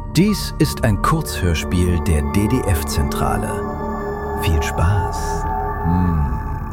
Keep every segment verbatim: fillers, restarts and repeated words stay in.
Dies ist ein Kurzhörspiel der D D F-Zentrale. Viel Spaß! Mm.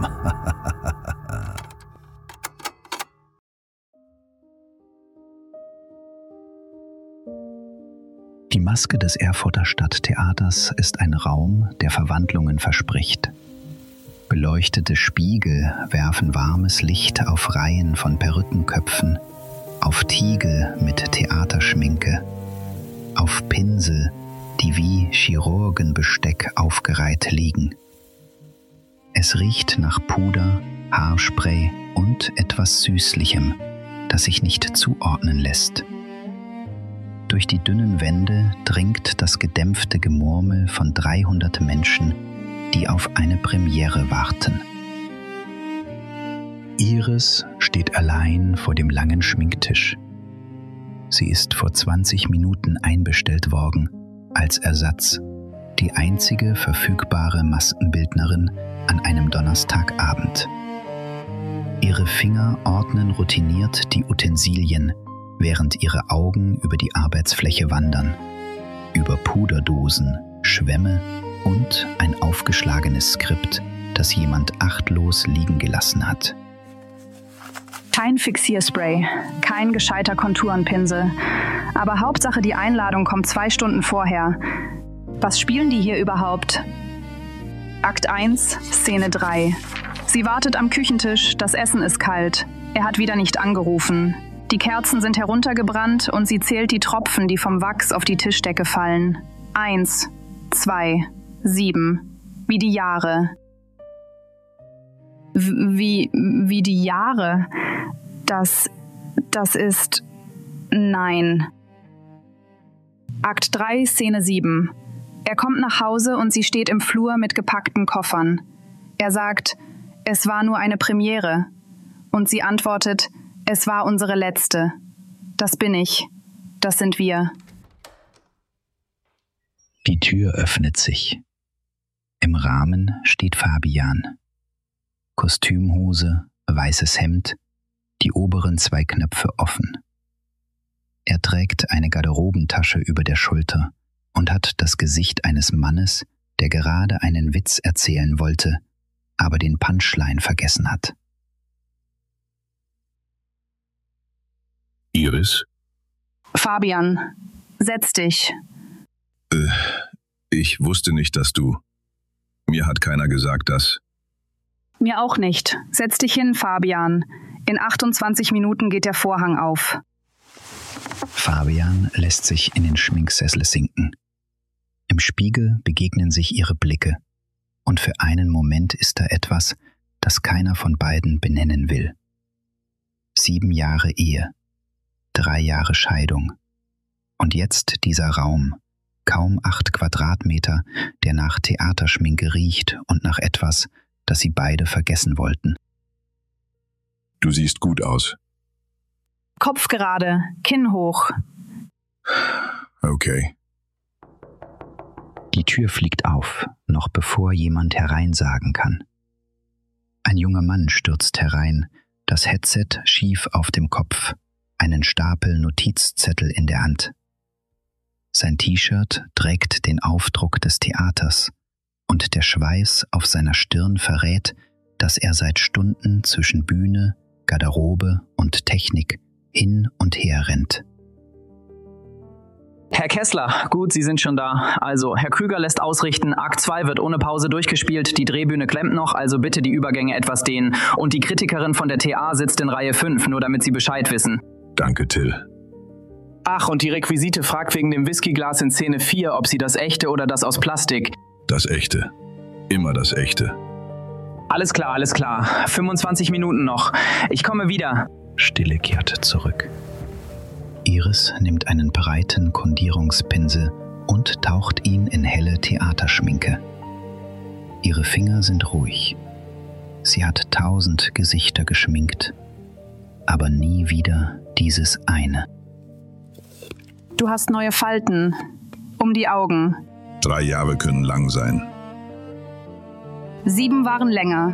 Die Maske des Erfurter Stadttheaters ist ein Raum, der Verwandlungen verspricht. Beleuchtete Spiegel werfen warmes Licht auf Reihen von Perückenköpfen, auf Tiegel mit Theaterschminke, auf Pinsel, die wie Chirurgenbesteck aufgereiht liegen. Es riecht nach Puder, Haarspray und etwas Süßlichem, das sich nicht zuordnen lässt. Durch die dünnen Wände dringt das gedämpfte Gemurmel von dreihundert Menschen, die auf eine Premiere warten. Iris steht allein vor dem langen Schminktisch. Sie ist vor zwanzig Minuten einbestellt worden, als Ersatz, die einzige verfügbare Maskenbildnerin an einem Donnerstagabend. Ihre Finger ordnen routiniert die Utensilien, während ihre Augen über die Arbeitsfläche wandern, über Puderdosen, Schwämme und ein aufgeschlagenes Skript, das jemand achtlos liegen gelassen hat. Kein Fixierspray, kein gescheiter Konturenpinsel. Aber Hauptsache, die Einladung kommt zwei Stunden vorher. Was spielen die hier überhaupt? Akt eins, Szene drei. Sie wartet am Küchentisch, das Essen ist kalt. Er hat wieder nicht angerufen. Die Kerzen sind heruntergebrannt und sie zählt die Tropfen, die vom Wachs auf die Tischdecke fallen. Eins, zwei, sieben. Wie die Jahre. Wie, wie die Jahre? Das, das ist... Nein. Akt drei, Szene sieben. Er kommt nach Hause und sie steht im Flur mit gepackten Koffern. Er sagt, es war nur eine Premiere. Und sie antwortet, es war unsere letzte. Das bin ich. Das sind wir. Die Tür öffnet sich. Im Rahmen steht Fabian. Kostümhose, weißes Hemd, die oberen zwei Knöpfe offen. Er trägt eine Garderobentasche über der Schulter und hat das Gesicht eines Mannes, der gerade einen Witz erzählen wollte, aber den Punchline vergessen hat. Iris? Fabian, setz dich. Äh, ich wusste nicht, dass du... Mir hat keiner gesagt, dass... Mir auch nicht. Setz dich hin, Fabian. In achtundzwanzig Minuten geht der Vorhang auf. Fabian lässt sich in den Schminksessel sinken. Im Spiegel begegnen sich ihre Blicke. Und für einen Moment ist da etwas, das keiner von beiden benennen will. Sieben Jahre Ehe. Drei Jahre Scheidung. Und jetzt dieser Raum, kaum acht Quadratmeter, der nach Theaterschminke riecht und nach etwas, das sie beide vergessen wollten. Du siehst gut aus. Kopf gerade, Kinn hoch. Okay. Die Tür fliegt auf, noch bevor jemand hereinsagen kann. Ein junger Mann stürzt herein, das Headset schief auf dem Kopf, einen Stapel Notizzettel in der Hand. Sein T-Shirt trägt den Aufdruck des Theaters und der Schweiß auf seiner Stirn verrät, dass er seit Stunden zwischen Bühne, Garderobe und Technik hin und her rennt. Herr Kessler, gut, Sie sind schon da. Also, Herr Krüger lässt ausrichten, Akt zwei wird ohne Pause durchgespielt, die Drehbühne klemmt noch, also bitte die Übergänge etwas dehnen. Und die Kritikerin von der T A sitzt in Reihe fünf, nur damit Sie Bescheid wissen. Danke, Till. Ach, und die Requisite fragt wegen dem Whiskyglas in Szene vier, ob sie das echte oder das aus Plastik. Das echte. Immer das echte. Alles klar, alles klar. fünfundzwanzig Minuten noch. Ich komme wieder. Stille kehrt zurück. Iris nimmt einen breiten Kondierungspinsel und taucht ihn in helle Theaterschminke. Ihre Finger sind ruhig. Sie hat tausend Gesichter geschminkt, aber nie wieder dieses eine. Du hast neue Falten. Um die Augen. Drei Jahre können lang sein. Sieben waren länger.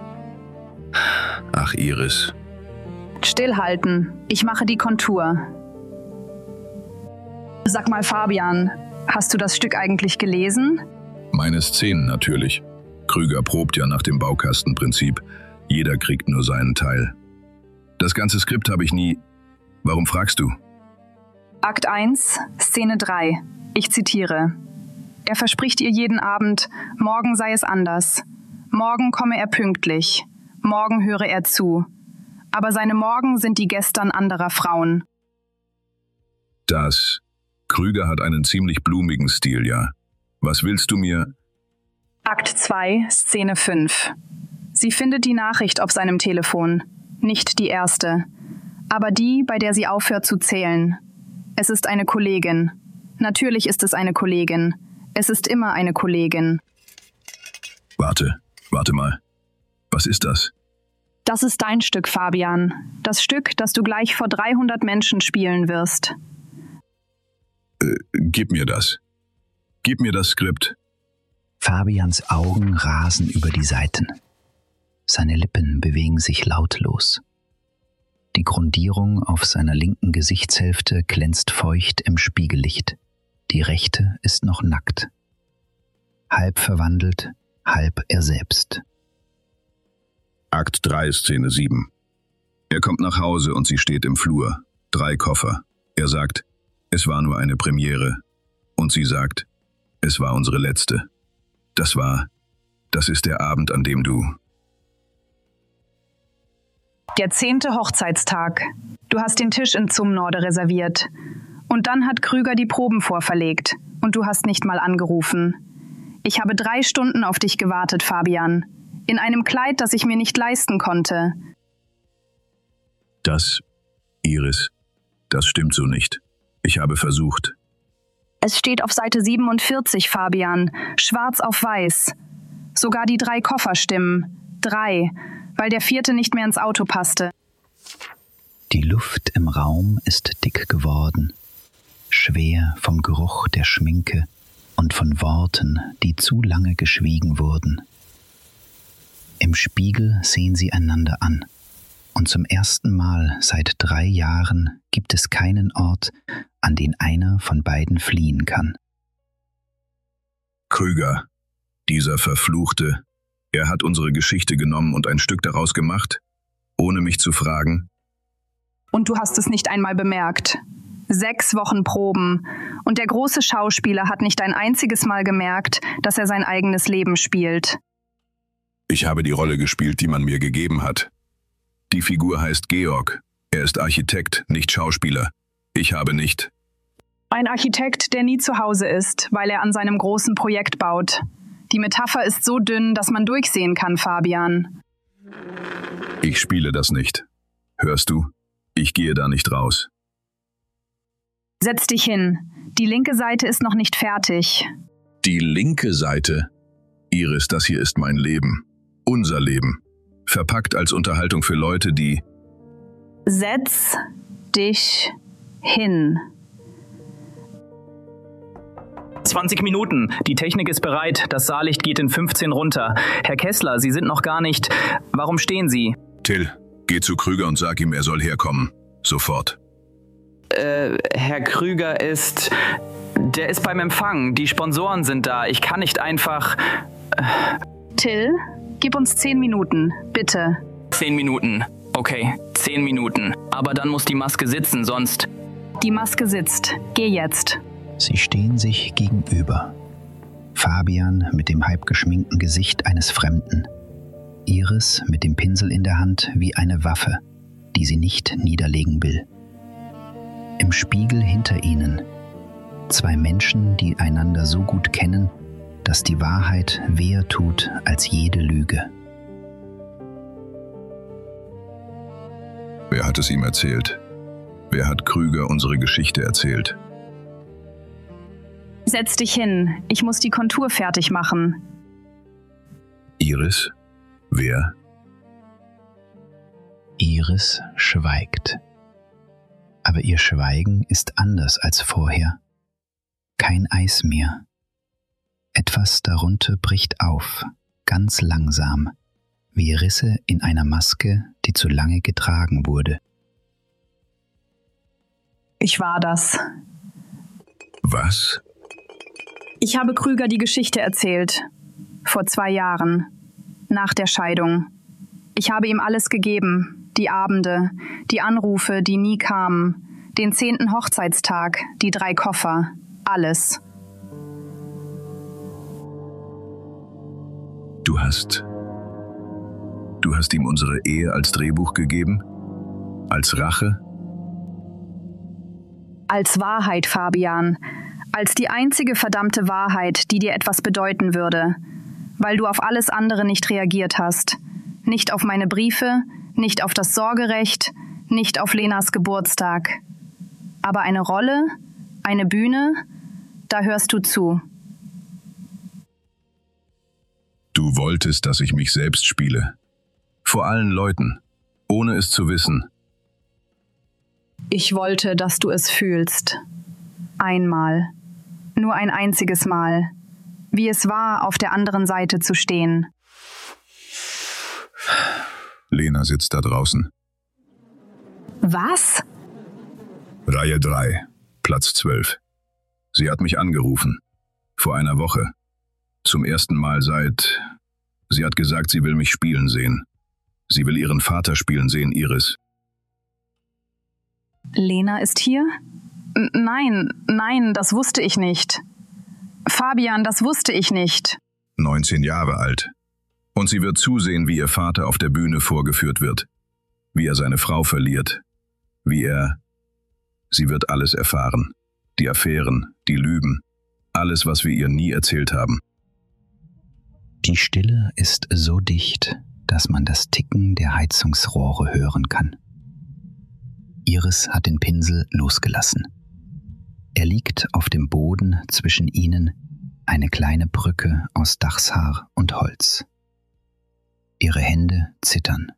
Ach, Iris. Stillhalten. Ich mache die Kontur. Sag mal, Fabian, hast du das Stück eigentlich gelesen? Meine Szenen natürlich. Krüger probt ja nach dem Baukastenprinzip. Jeder kriegt nur seinen Teil. Das ganze Skript habe ich nie... Warum fragst du? Akt eins, Szene drei. Ich zitiere. Er verspricht ihr jeden Abend, morgen sei es anders. Morgen komme er pünktlich. Morgen höre er zu. Aber seine Morgen sind die Gestern anderer Frauen. Das... Krüger hat einen ziemlich blumigen Stil, ja. Was willst du mir... Akt zwei, Szene fünf. Sie findet die Nachricht auf seinem Telefon. Nicht die erste. Aber die, bei der sie aufhört zu zählen. Es ist eine Kollegin. Natürlich ist es eine Kollegin. Es ist immer eine Kollegin. Warte, warte mal. Was ist das? Das ist dein Stück, Fabian. Das Stück, das du gleich vor dreihundert Menschen spielen wirst. Äh, gib mir das. Gib mir das Skript. Fabians Augen rasen über die Seiten. Seine Lippen bewegen sich lautlos. Die Grundierung auf seiner linken Gesichtshälfte glänzt feucht im Spiegellicht. Die rechte ist noch nackt. Halb verwandelt, halb er selbst. Akt drei, Szene sieben. Er kommt nach Hause und sie steht im Flur. Drei Koffer. Er sagt, es war nur eine Premiere. Und sie sagt, es war unsere letzte. Das war, das ist der Abend, an dem du... Der zehnte Hochzeitstag. Du hast den Tisch in Zumnorde reserviert. Und dann hat Krüger die Proben vorverlegt. Und du hast nicht mal angerufen. Ich habe drei Stunden auf dich gewartet, Fabian. In einem Kleid, das ich mir nicht leisten konnte. Das, Iris, das stimmt so nicht. Ich habe versucht. Es steht auf Seite siebenundvierzig, Fabian. Schwarz auf weiß. Sogar die drei Koffer stimmen. Drei, weil der vierte nicht mehr ins Auto passte. Die Luft im Raum ist dick geworden. Schwer vom Geruch der Schminke und von Worten, die zu lange geschwiegen wurden. Im Spiegel sehen sie einander an. Und zum ersten Mal seit drei Jahren gibt es keinen Ort, an den einer von beiden fliehen kann. Krüger, dieser Verfluchte, er hat unsere Geschichte genommen und ein Stück daraus gemacht, ohne mich zu fragen. Und du hast es nicht einmal bemerkt. Sechs Wochen Proben. Und der große Schauspieler hat nicht ein einziges Mal gemerkt, dass er sein eigenes Leben spielt. Ich habe die Rolle gespielt, die man mir gegeben hat. Die Figur heißt Georg. Er ist Architekt, nicht Schauspieler. Ich habe nicht. Ein Architekt, der nie zu Hause ist, weil er an seinem großen Projekt baut. Die Metapher ist so dünn, dass man durchsehen kann, Fabian. Ich spiele das nicht. Hörst du? Ich gehe da nicht raus. Setz dich hin. Die linke Seite ist noch nicht fertig. Die linke Seite? Iris, das hier ist mein Leben. Unser Leben. Verpackt als Unterhaltung für Leute, die... Setz dich hin. zwanzig Minuten. Die Technik ist bereit. Das Saallicht geht in fünfzehn runter. Herr Kessler, Sie sind noch gar nicht... Warum stehen Sie? Till, geh zu Krüger und sag ihm, er soll herkommen. Sofort. Äh, Herr Krüger ist... Der ist beim Empfang. Die Sponsoren sind da. Ich kann nicht einfach... Till, gib uns zehn Minuten, bitte. Zehn Minuten. Okay, zehn Minuten. Aber dann muss die Maske sitzen, sonst... Die Maske sitzt. Geh jetzt. Sie stehen sich gegenüber. Fabian mit dem halb geschminkten Gesicht eines Fremden. Iris mit dem Pinsel in der Hand wie eine Waffe, die sie nicht niederlegen will. Im Spiegel hinter ihnen zwei Menschen, die einander so gut kennen, dass die Wahrheit weher tut als jede Lüge. Wer hat es ihm erzählt? Wer hat Krüger unsere Geschichte erzählt? Setz dich hin. Ich muss die Kontur fertig machen. Iris? Wer? Iris schweigt. Aber ihr Schweigen ist anders als vorher. Kein Eis mehr. Etwas darunter bricht auf, ganz langsam, wie Risse in einer Maske, die zu lange getragen wurde. Ich war das. Was? Ich habe Krüger die Geschichte erzählt. Vor zwei Jahren. Nach der Scheidung. Ich habe ihm alles gegeben. Die Abende, die Anrufe, die nie kamen, den zehnten Hochzeitstag, die drei Koffer. Alles. Du hast... Du hast ihm unsere Ehe als Drehbuch gegeben? Als Rache? Als Wahrheit, Fabian. Als die einzige verdammte Wahrheit, die dir etwas bedeuten würde. Weil du auf alles andere nicht reagiert hast. Nicht auf meine Briefe, nicht auf das Sorgerecht, nicht auf Lenas Geburtstag. Aber eine Rolle, eine Bühne, da hörst du zu. Du wolltest, dass ich mich selbst spiele. Vor allen Leuten, ohne es zu wissen. Ich wollte, dass du es fühlst. Einmal. Nur ein einziges Mal. Wie es war, auf der anderen Seite zu stehen. Lena sitzt da draußen. Was? Reihe drei, Platz zwölf. Sie hat mich angerufen. Vor einer Woche. Zum ersten Mal seit... Sie hat gesagt, sie will mich spielen sehen. Sie will ihren Vater spielen sehen, Iris. Lena ist hier? N- nein, nein, das wusste ich nicht. Fabian, das wusste ich nicht. neunzehn Jahre alt. Und sie wird zusehen, wie ihr Vater auf der Bühne vorgeführt wird. Wie er seine Frau verliert. Wie er... Sie wird alles erfahren. Die Affären, die Lügen. Alles, was wir ihr nie erzählt haben. Die Stille ist so dicht, dass man das Ticken der Heizungsrohre hören kann. Iris hat den Pinsel losgelassen. Er liegt auf dem Boden zwischen ihnen, eine kleine Brücke aus Dachshaar und Holz. Ihre Hände zittern.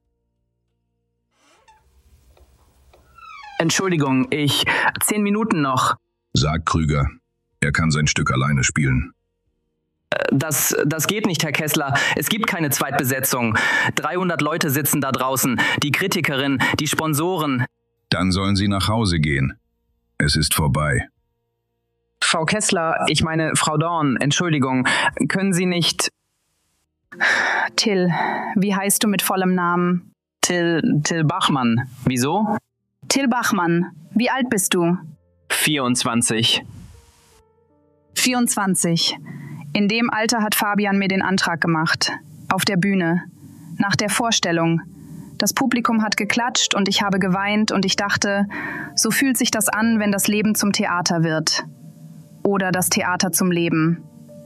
Entschuldigung, ich... Zehn Minuten noch. Sag Krüger, er kann sein Stück alleine spielen. Das, das geht nicht, Herr Kessler. Es gibt keine Zweitbesetzung. dreihundert Leute sitzen da draußen. Die Kritikerin, die Sponsoren. Dann sollen sie nach Hause gehen. Es ist vorbei. Frau Kessler, ich meine, Frau Dorn, Entschuldigung, können Sie nicht... Till, wie heißt du mit vollem Namen? Till, Till Bachmann. Wieso? Till Bachmann. Wie alt bist du? vierundzwanzig. vierundzwanzig. In dem Alter hat Fabian mir den Antrag gemacht. Auf der Bühne. Nach der Vorstellung. Das Publikum hat geklatscht und ich habe geweint und ich dachte, so fühlt sich das an, wenn das Leben zum Theater wird. Oder das Theater zum Leben.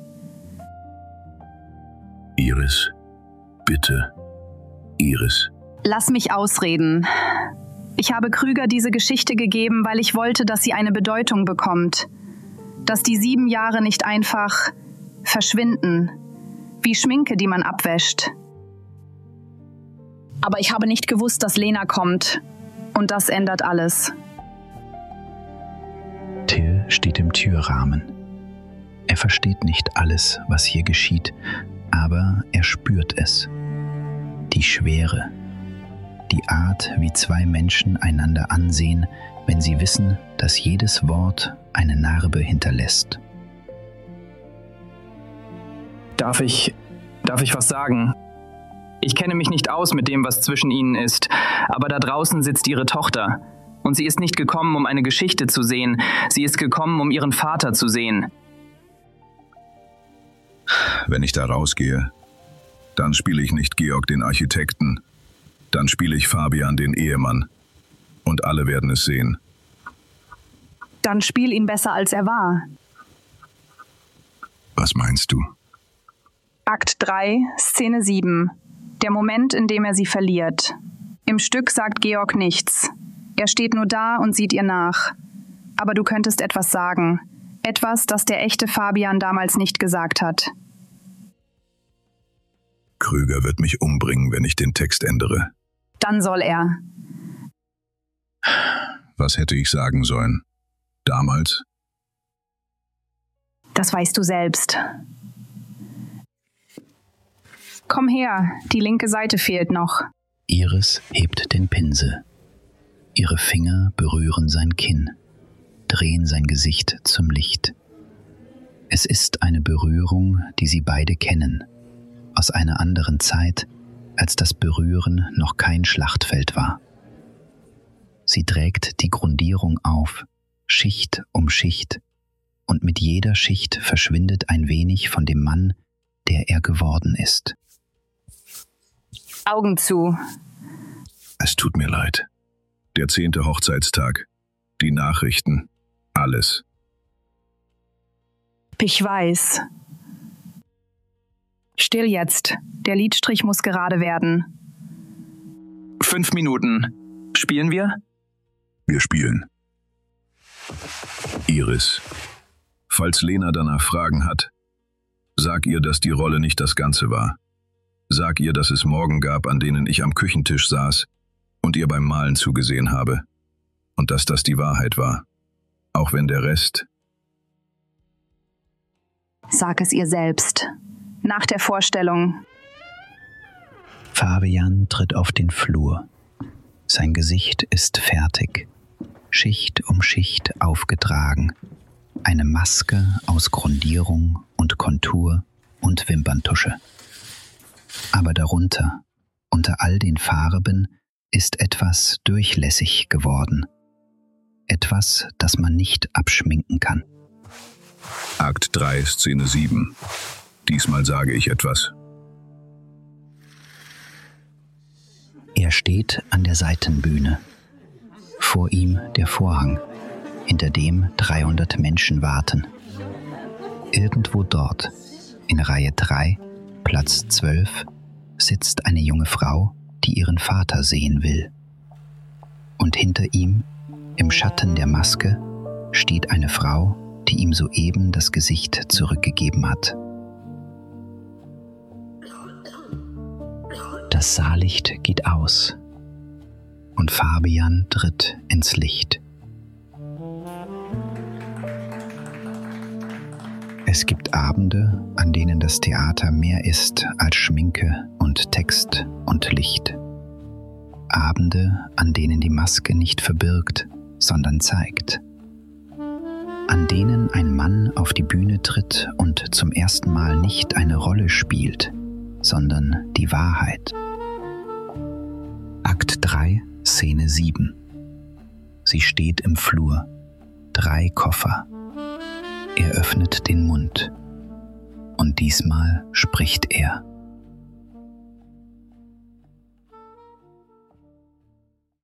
Iris, bitte. Iris. Lass mich ausreden. Ich habe Krüger diese Geschichte gegeben, weil ich wollte, dass sie eine Bedeutung bekommt. Dass die sieben Jahre nicht einfach verschwinden. Wie Schminke, die man abwäscht. Aber ich habe nicht gewusst, dass Lena kommt. Und das ändert alles. Till steht im Türrahmen. Er versteht nicht alles, was hier geschieht, aber er spürt es. Die Schwere. Die Art, wie zwei Menschen einander ansehen, wenn sie wissen, dass jedes Wort eine Narbe hinterlässt. Darf ich, darf ich was sagen? Ich kenne mich nicht aus mit dem, was zwischen ihnen ist, aber da draußen sitzt ihre Tochter. Und sie ist nicht gekommen, um eine Geschichte zu sehen. Sie ist gekommen, um ihren Vater zu sehen. Wenn ich da rausgehe, dann spiele ich nicht Georg den Architekten. Dann spiele ich Fabian den Ehemann. Und alle werden es sehen. Dann spiel ihn besser, als er war. Was meinst du? Akt drei, Szene sieben. Der Moment, in dem er sie verliert. Im Stück sagt Georg nichts. Er steht nur da und sieht ihr nach. Aber du könntest etwas sagen. Etwas, das der echte Fabian damals nicht gesagt hat. Krüger wird mich umbringen, wenn ich den Text ändere. Dann soll er. Was hätte ich sagen sollen? Damals? Das weißt du selbst. Komm her, die linke Seite fehlt noch. Iris hebt den Pinsel. Ihre Finger berühren sein Kinn. drehen sein Gesicht zum Licht. Es ist eine Berührung, die sie beide kennen, aus einer anderen Zeit, als das Berühren noch kein Schlachtfeld war. Sie trägt die Grundierung auf, Schicht um Schicht, und mit jeder Schicht verschwindet ein wenig von dem Mann, der er geworden ist. Augen zu. Es tut mir leid. Der zehnte Hochzeitstag, die Nachrichten, alles. Ich weiß. Still jetzt. Der Lidstrich muss gerade werden. Fünf Minuten. Spielen wir? Wir spielen. Iris, falls Lena danach Fragen hat, sag ihr, dass die Rolle nicht das Ganze war. Sag ihr, dass es Morgen gab, an denen ich am Küchentisch saß und ihr beim Malen zugesehen habe. Und dass das die Wahrheit war. Auch wenn der Rest... Sag es ihr selbst. Nach der Vorstellung. Fabian tritt auf den Flur. Sein Gesicht ist fertig, Schicht um Schicht aufgetragen. Eine Maske aus Grundierung und Kontur und Wimperntusche. Aber darunter, unter all den Farben, ist etwas durchlässig geworden. Etwas, das man nicht abschminken kann. Akt drei, Szene sieben. Diesmal sage ich etwas. Er steht an der Seitenbühne. Vor ihm der Vorhang, hinter dem dreihundert Menschen warten. Irgendwo dort, in Reihe drei, Platz zwölf, sitzt eine junge Frau, die ihren Vater sehen will. Und hinter ihm, im Schatten der Maske, steht eine Frau, die ihm soeben das Gesicht zurückgegeben hat. Das Saallicht geht aus und Fabian tritt ins Licht. Es gibt Abende, an denen das Theater mehr ist als Schminke und Text und Licht. Abende, an denen die Maske nicht verbirgt, sondern zeigt. An denen ein Mann auf die Bühne tritt und zum ersten Mal nicht eine Rolle spielt, sondern die Wahrheit. Akt drei, Szene sieben. Sie steht im Flur. Drei Koffer. Er öffnet den Mund. Und diesmal spricht er.